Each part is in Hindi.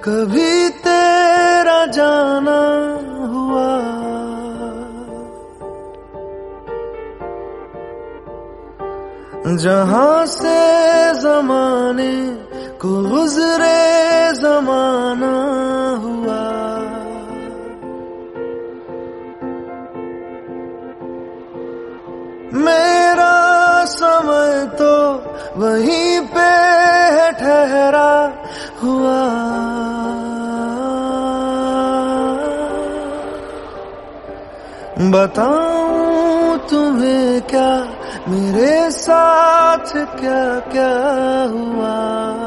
कभी तेरा जाना हुआ, जहां से जमाने को गुजरे जमाना हुआ। मेरा समय तो वहीं पे है ठहरा हुआ। बताऊं तुम्हें क्या मेरे साथ क्या क्या हुआ।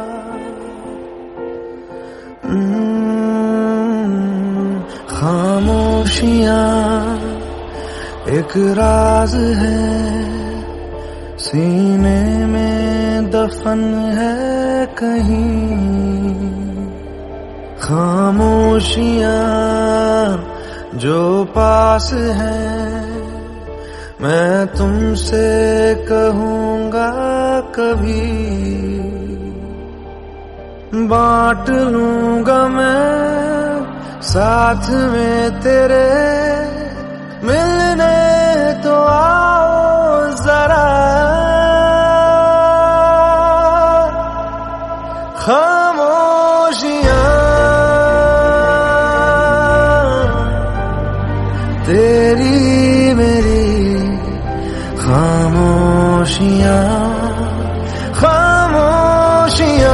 खामोशियां एक राज है, सीने में दफन है कहीं। खामोशियां जो पास है, मैं तुमसे कहूँगा कभी। बांट लूँगा मैं साथ में तेरे, मिलने तो आओ जरा। खामोशियां तेरी मेरी, खामोशियां खामोशियां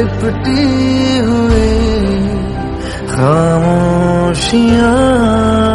लिपटी हुई खामोशियां।